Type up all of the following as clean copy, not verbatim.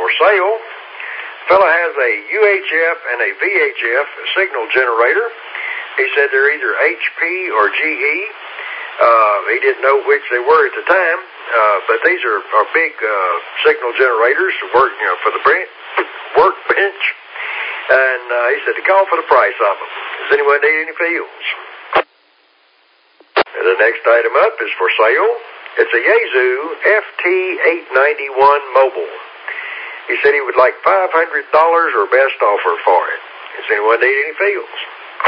for sale. Fella has a UHF and a VHF signal generator. He said they're either HP or GE. He didn't know which they were at the time, but these are big signal generators to work, for the workbench. And he said to call for the price of them. Does anyone need any fields? And the next item up is for sale. It's a Yaesu FT891 mobile. He said he would like $500 or best offer for it. Does anyone need any fields?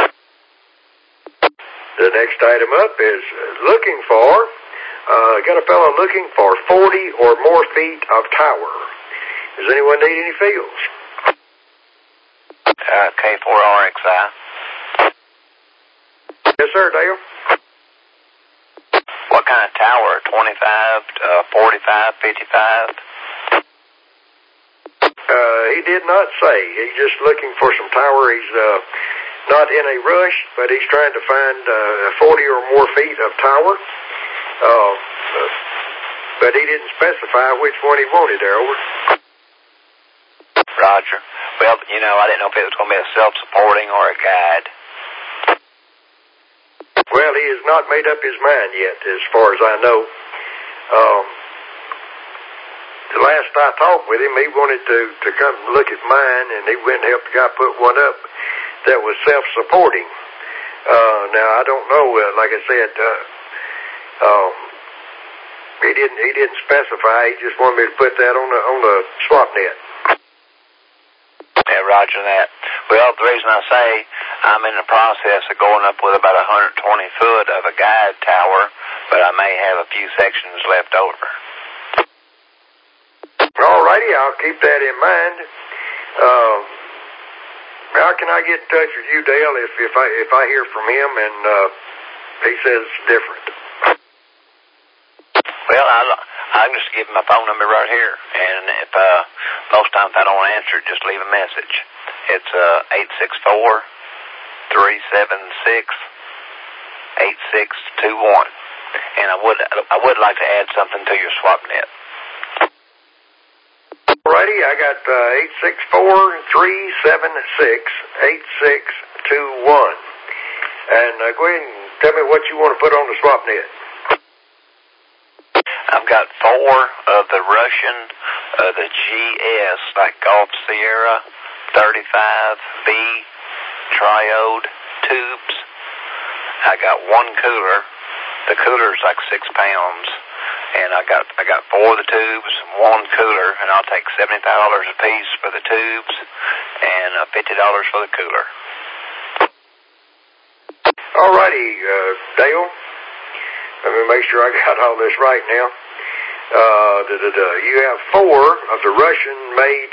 The next item up is looking for, got a fellow looking for 40 or more feet of tower. Does anyone need any fields? K4RXI. Yes, sir, Dale. What kind of tower? 25, 45, 55? He did not say. He's just looking for some tower. He's not in a rush, but he's trying to find 40 or more feet of tower. But he didn't specify which one he wanted there, over. Roger. Well, I didn't know if it was going to be a self-supporting or a guide. Well, he has not made up his mind yet, as far as I know. The last I talked with him, he wanted to come look at mine, and he went and helped the guy put one up that was self-supporting. Now, I don't know, like I said, he didn't specify. He just wanted me to put that on the swap net. Yeah, roger that. Well, the reason I say I'm in the process of going up with about 120 foot of a guide tower, but I may have a few sections left over. All righty, I'll keep that in mind. How can I get in touch with you, Dale, if I hear from him and he says different? Well, I can just give him my phone number right here, and if most times I don't answer, just leave a message. It's 864-376-8621, and I would like to add something to your swap net. Alrighty, I got 864-376-8621, and go ahead and tell me what you want to put on the swap net. I've got 4 of the Russian, the GS, like Golf Sierra, 35B triode tubes. I got 1 cooler. The cooler's like 6 pounds. And I got 4 of the tubes, 1 cooler, and I'll take $75 a piece for the tubes and $50 for the cooler. Alrighty, Dale. Let me make sure I got all this right now. You have 4 of the Russian-made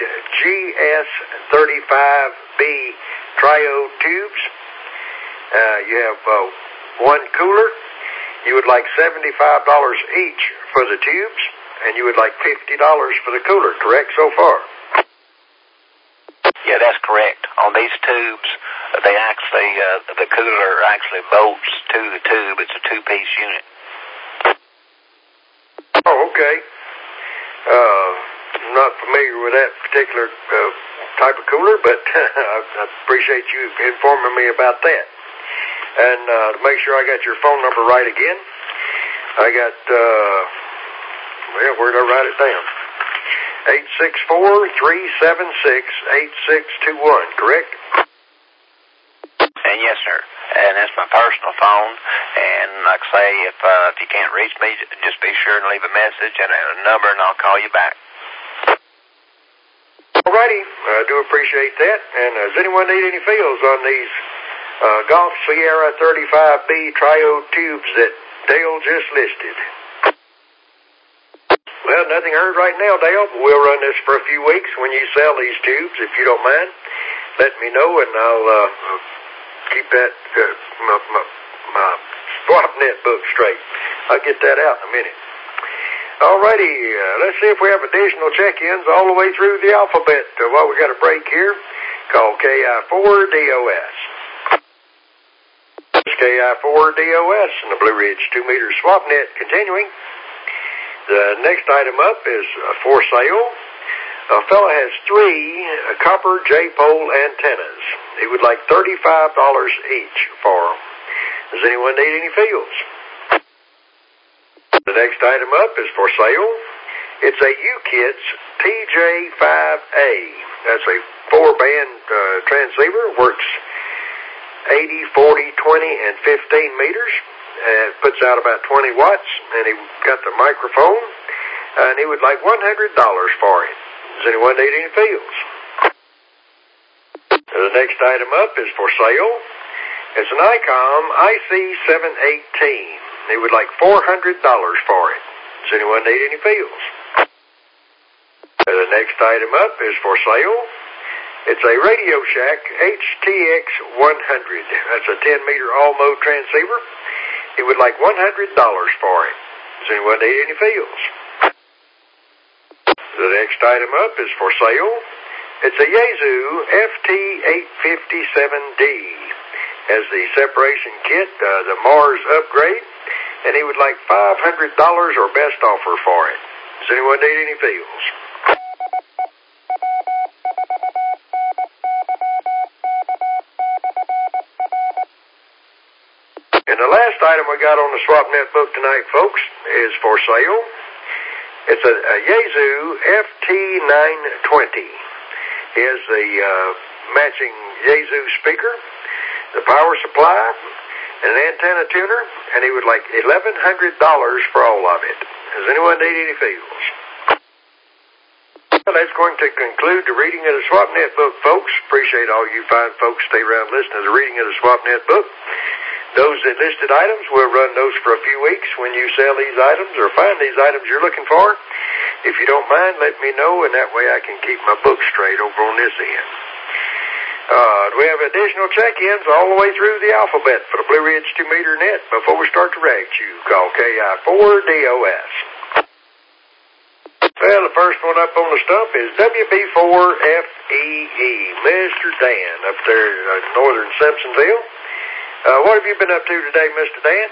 GS35B triode tubes. You have 1 cooler. You would like $75 each for the tubes, and you would like $50 for the cooler, correct so far? Yeah, that's correct. On these tubes, they actually, the cooler actually bolts to the tube. It's a 2-piece unit. Oh, okay. I'm not familiar with that particular type of cooler, but I appreciate you informing me about that. And to make sure I got your phone number right again, I got, where'd I write it down? 864-376-8621, correct? And yes, sir. And that's my personal phone. And like I say, if you can't reach me, just be sure and leave a message and a number, and I'll call you back. Alrighty, I do appreciate that. And does anyone need any fields on these Golf Sierra 35B triode tubes that Dale just listed? Well, nothing heard right now, Dale. We'll run this for a few weeks. When you sell these tubes, if you don't mind, let me know, and I'll keep that my swap net book straight. I'll get that out in a minute. Alrighty, let's see if we have additional check-ins all the way through the alphabet while we got a break here. Call KI4DOS. KI4DOS and the Blue Ridge 2-meter swap net continuing. The next item up is for sale. A fella has 3 copper J-pole antennas. He would like $35 each for them. Does anyone need any fields? The next item up is for sale. It's a UKITS TJ5A. That's a 4-band transceiver. Works 80, 40, 20, and 15 meters. It puts out about 20 watts. And he got the microphone. And he would like $100 for it. Does anyone need any fields? The next item up is for sale. It's an ICOM IC718. He would like $400 for it. Does anyone need any fields? The next item up is for sale. It's a Radio Shack HTX 100. That's a 10-meter all-mode transceiver. He would like $100 for it. Does anyone need any fields? The next item up is for sale. It's a Yaesu FT857D. Has the separation kit, the Mars upgrade, and he would like $500 or best offer for it. Does anyone need any fields? And the last item we got on the SwapNet book tonight, folks, is for sale. It's a Yaesu FT920. He has the matching Yaesu speaker, the power supply, and an antenna tuner, and he would like $1,100 for all of it. Does anyone need any fields? Well, that's going to conclude the reading of the SwapNet book, folks. Appreciate all you fine folks stay around listening to the reading of the SwapNet book. Those that listed items, we'll run those for a few weeks when you sell these items or find these items you're looking for. If you don't mind, let me know, and that way I can keep my book straight over on this end. We have additional check-ins all the way through the alphabet for the Blue Ridge 2-meter net before we start to rag you. Call KI4DOS. Well, the first one up on the stump is WB4FEE, Mr. Dan up there in northern Simpsonville. What have you been up to today, Mr. Dan?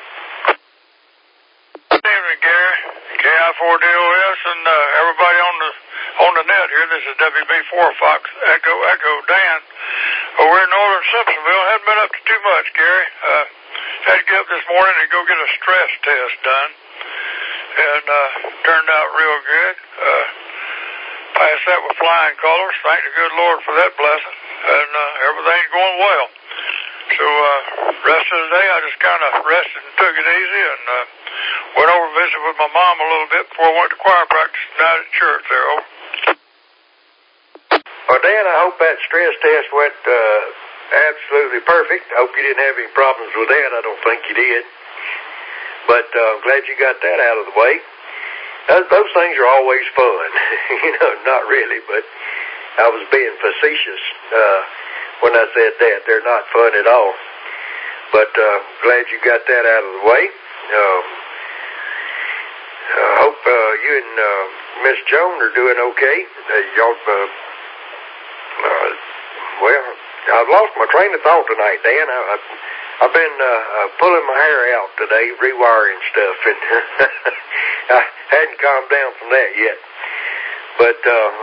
Good evening, Gary. KI4DOS and everybody on the net here. This is WB4 Fox Echo Dan. We're in northern Simpsonville. Hadn't been up to too much, Gary. Had to get up this morning and go get a stress test done. And turned out real good. Passed that with flying colors. Thank the good Lord for that blessing. And everything's going well. So rest of the day I just kind of rested and took it easy and went over and visited with my mom a little bit before I went to choir practice down at church there. Over. Well, Dan, I hope that stress test went absolutely perfect. I hope you didn't have any problems with that. I don't think you did. But I'm glad you got that out of the way. Those things are always fun. Not really, but I was being facetious when I said that. They're not fun at all. But glad you got that out of the way. I hope you and Miss Joan are doing okay. Y'all, well, I've lost my train of thought tonight, Dan. I've been pulling my hair out today, rewiring stuff, and I hadn't calmed down from that yet. But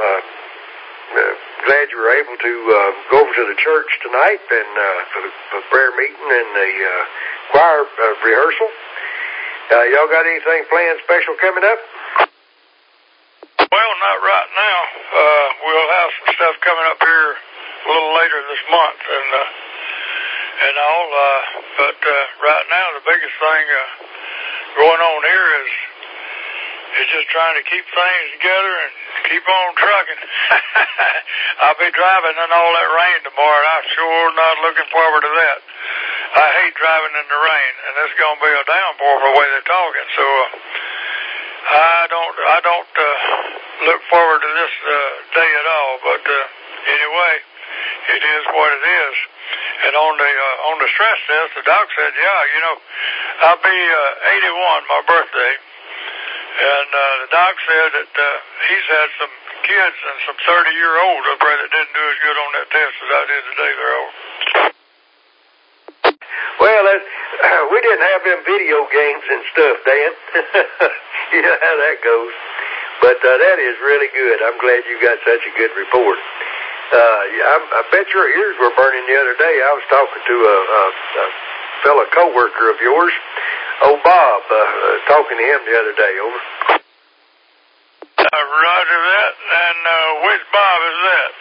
glad you were able to go over to the church tonight and for the prayer meeting and the choir rehearsal. Y'all got anything planned special coming up? Well, not right now. We'll have some stuff coming up here a little later this month and all. But right now, the biggest thing going on here is just trying to keep things together and keep on trucking. I'll be driving in all that rain tomorrow, and I'm sure not looking forward to that. I hate driving in the rain, and it's going to be a downpour for the way they're talking. So I don't look forward to this day at all. But anyway, it is what it is. And on the stress test, the doc said, I'll be 81, my birthday. And the doc said that he's had some kids and some 30-year-olds up there that didn't do as good on that test as I did today there. Well, we didn't have them video games and stuff, Dan. You know how that goes. But that is really good. I'm glad you got such a good report. I bet your ears were burning the other day. I was talking to a fellow co-worker of yours, old Bob, talking to him the other day. Over. Roger that. And which Bob is that?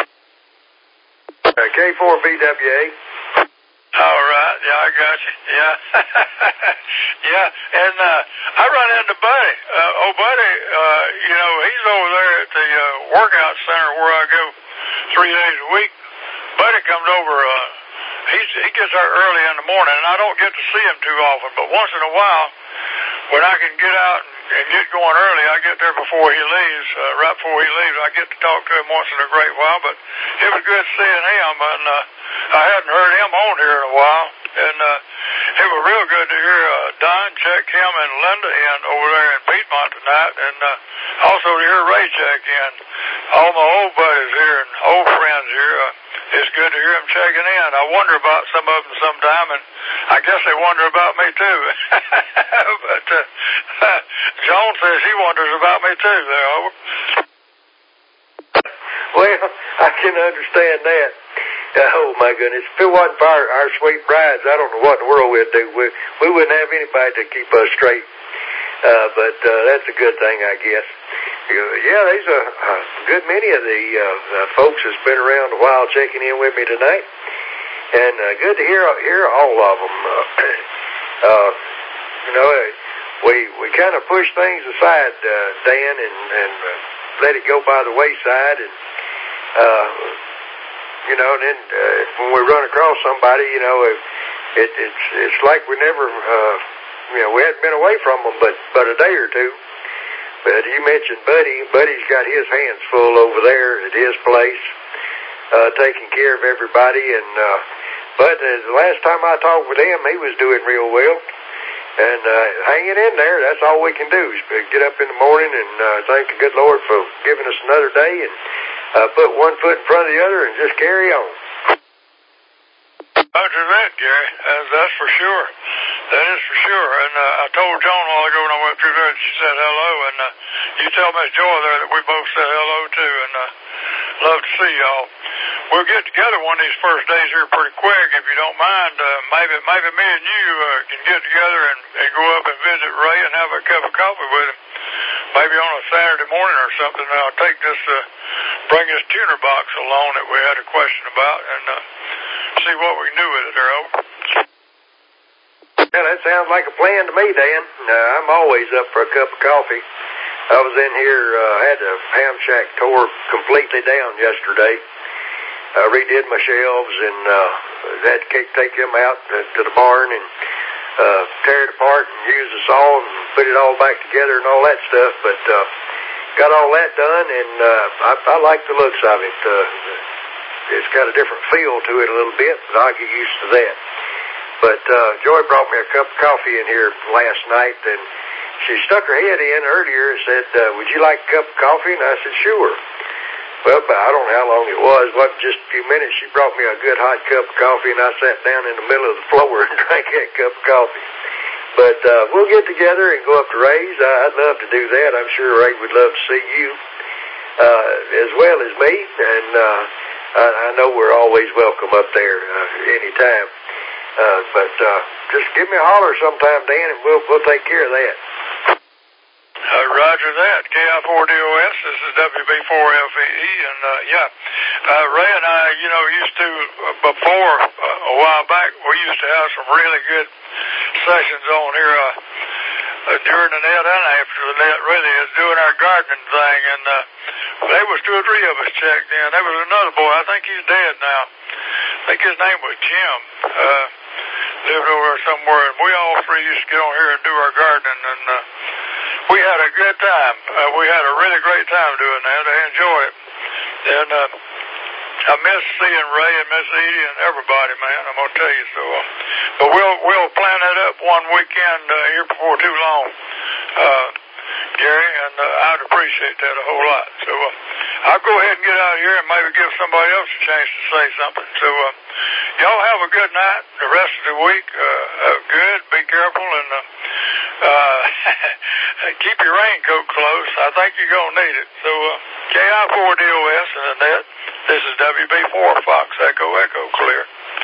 K4BWA. All right. Yeah, I got you. Yeah. Yeah. And I run into Buddy. Buddy, he's over there at the workout center where I go 3 days a week. Buddy comes over. He gets there early in the morning, and I don't get to see him too often. But once in a while, when I can get out and get going early, I get there before he leaves. Right before he leaves, I get to talk to him once in a great while. But it was good seeing him, and I hadn't heard him on here in a while. And it was real good to hear Don check him and Linda in over there in Piedmont tonight, and also to hear Ray check in. All my old buddies here and old friends here, it's good to hear them checking in. I wonder about some of them sometime, and I guess they wonder about me too. But Joan says she wonders about me too there, over. Well, I can understand that. Oh, my goodness. If it wasn't for our sweet brides, I don't know what in the world we'd do. We wouldn't have anybody to keep us straight. But that's a good thing, I guess. Yeah, there's a good many of the folks that's been around a while checking in with me tonight. And good to hear all of them. We kind of push things aside, Dan, and let it go by the wayside. And and then when we run across somebody, it's like we never, we hadn't been away from them but a day or two. But you mentioned Buddy. Buddy's got his hands full over there at his place, taking care of everybody. And but the last time I talked with him, he was doing real well. And hanging in there, that's all we can do is get up in the morning and thank the good Lord for giving us another day and put one foot in front of the other and just carry on. Roger that, Gary. That's for sure. That is for sure. And I told Joan a while ago when I went through there, and she said hello. And you tell Miss Joy there that we both said hello too. And love to see y'all. We'll get together one of these first days here pretty quick, if you don't mind. Maybe me and you can get together and go up and visit Ray and have a cup of coffee with him. Maybe on a Saturday morning or something. And I'll take this, bring this tuner box along that we had a question about, and see what we can do with it there, over. Yeah, that sounds like a plan to me, Dan. I'm always up for a cup of coffee. I was in here, had the ham shack tore completely down yesterday. I redid my shelves and had to take them out to the barn and tear it apart and use the saw and put it all back together and all that stuff. But got all that done, and I like the looks of it. It's got a different feel to it a little bit, but I'll get used to that. But Joy brought me a cup of coffee in here last night, and she stuck her head in earlier and said, would you like a cup of coffee? And I said, sure. Well, I don't know how long it was. It wasn't just a few minutes. She brought me a good hot cup of coffee, and I sat down in the middle of the floor and drank that cup of coffee. But we'll get together and go up to Ray's. I'd love to do that. I'm sure Ray would love to see you as well as me. And I know we're always welcome up there anytime. But just give me a holler sometime, Dan, and we'll take care of that. Roger that. KI4DOS, this is WB4FEE, and Ray and I, used to, before, a while back, we used to have some really good sessions on here during the net and after the net, really, is doing our gardening thing, and there was 2 or 3 of us checked in. There was another boy, I think he's dead now. I think his name was Jim, lived over there somewhere, and we all 3 used to get on here and do our gardening, and we had a good time. We had a really great time doing that. I enjoyed it. And I miss seeing Ray and Miss Edie and everybody, man. I'm going to tell you so. But we'll plan that up one weekend here before too long, Gary, and I'd appreciate that a whole lot. So I'll go ahead and get out here and maybe give somebody else a chance to say something. So y'all have a good night. The rest of the week, good. Be careful, and keep your raincoat close. I think you're going to need it. So, KI4DOS and Annette, this is WB4 Fox Echo Echo Clear.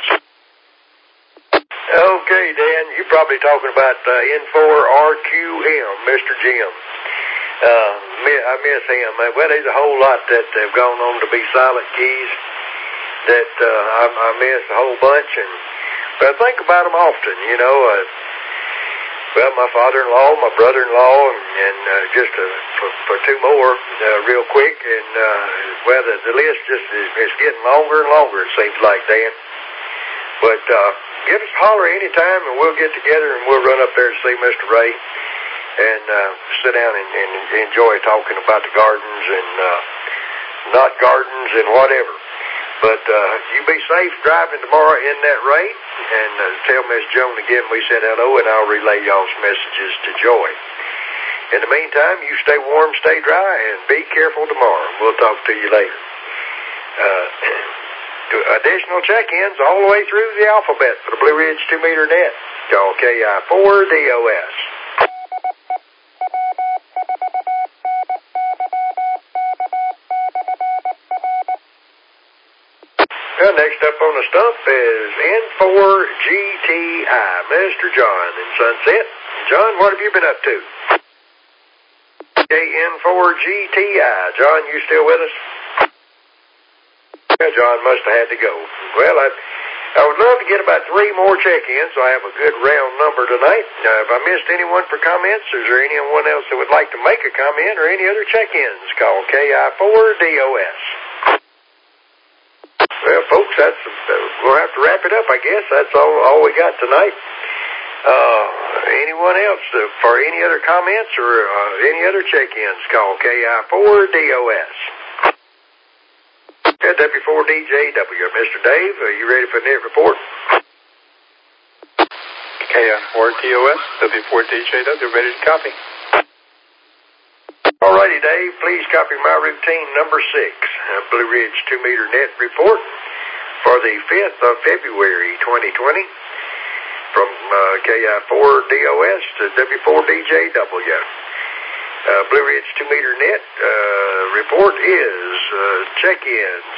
Okay, Dan, you're probably talking about N4RQM, Mr. Jim. I miss him. Well, there's a whole lot that have gone on to be silent keys that I miss a whole bunch, but I think about them often, you know. Well, my father-in-law, my brother-in-law, and just for two more real quick, and well, the list just is getting longer and longer, it seems like, Dan. But give us a holler anytime, and we'll get together, and we'll run up there to see Mr. Ray and sit down and enjoy talking about the gardens and not gardens and whatever. But you be safe driving tomorrow in that rain, and tell Miss Joan again we said hello, and I'll relay y'all's messages to Joy. In the meantime, you stay warm, stay dry, and be careful tomorrow. We'll talk to you later. Additional check-ins all the way through the alphabet for the Blue Ridge 2-meter net. Call KI4DOS. Well, next up on the stump is N4GTI, Mr. John in Sunset. John, what have you been up to? N4GTI. John, you still with us? Well, John must have had to go. Well, I would love to get about 3 more check-ins, so I have a good round number tonight. If I missed anyone for comments, is there anyone else that would like to make a comment or any other check-ins? Call KI4DOS. Well, folks, we'll have to wrap it up, I guess. That's all we got tonight. Anyone else for any other comments or any other check-ins? Call KI4DOS. W4DJW. Mr. Dave, are you ready for the net report? KI4DOS, W4DJW, ready to copy. Alrighty, Dave, please copy my routine number 6, Blue Ridge 2-meter net report for the 5th of February, 2020, from KI4DOS to W4DJW. Blue Ridge 2-meter net report is check-ins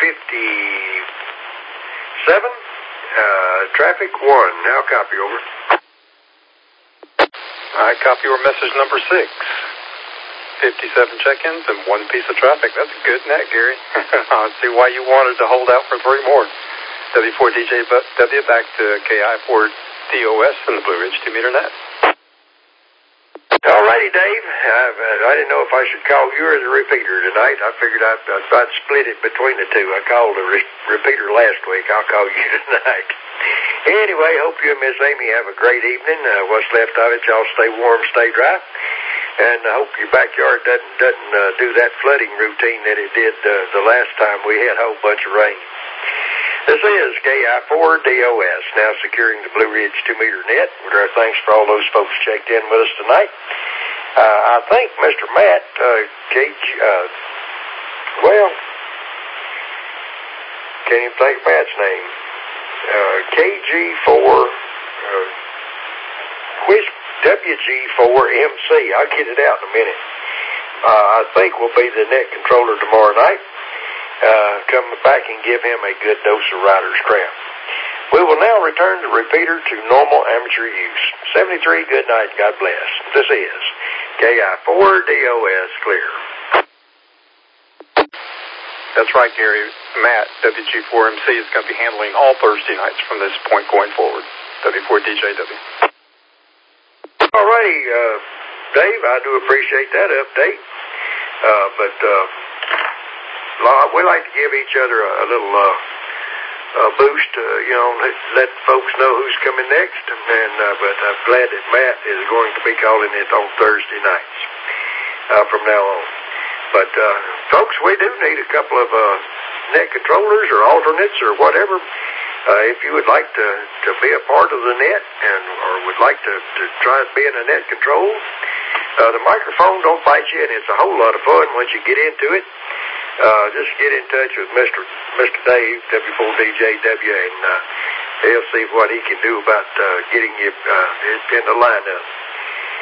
57, traffic 1. Now copy, over. I copy your message number 6. 57 check-ins and 1 piece of traffic. That's a good net, Gary. I see why you wanted to hold out for 3 more. W4DJW back to KI4DOS and the Blue Ridge 2-meter net. Alrighty, Dave. I didn't know if I should call you or the repeater tonight. I figured I'd split it between the two. I called the repeater last week. I'll call you tonight. Anyway, hope you and Miss Amy have a great evening. What's left of it, y'all stay warm, stay dry. And I hope your backyard doesn't do that flooding routine that it did the last time we had a whole bunch of rain. This is KI4DOS, now securing the Blue Ridge 2-meter net. With our thanks for all those folks checked in with us tonight. I think Mr. Matt, can't even think of Matt's name. KG4, WG4MC. I'll get it out in a minute. I think we'll be the net controller tomorrow night. Come back and give him a good dose of Rider's Crap. We will now return the repeater to normal amateur use. 73, good night, God bless. This is KI4DOS clear. That's right, Gary. Matt, WG4MC, is going to be handling all Thursday nights from this point going forward. W4DJW. All righty, Dave, I do appreciate that update. But we like to give each other a little boost, let folks know who's coming next. But I'm glad that Matt is going to be calling it on Thursday nights from now on. But folks, we do need a couple of net controllers or alternates or whatever. If you would like to be a part of the net or would like to try to be in a net control, the microphone don't bite you, and it's a whole lot of fun once you get into it. Just get in touch with Mr. Dave, W4DJW, and he'll see what he can do about getting you in the lineup.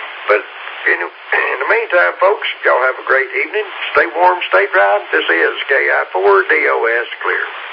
In the meantime, folks, y'all have a great evening. Stay warm, stay dry. This is KI4DOS Clear.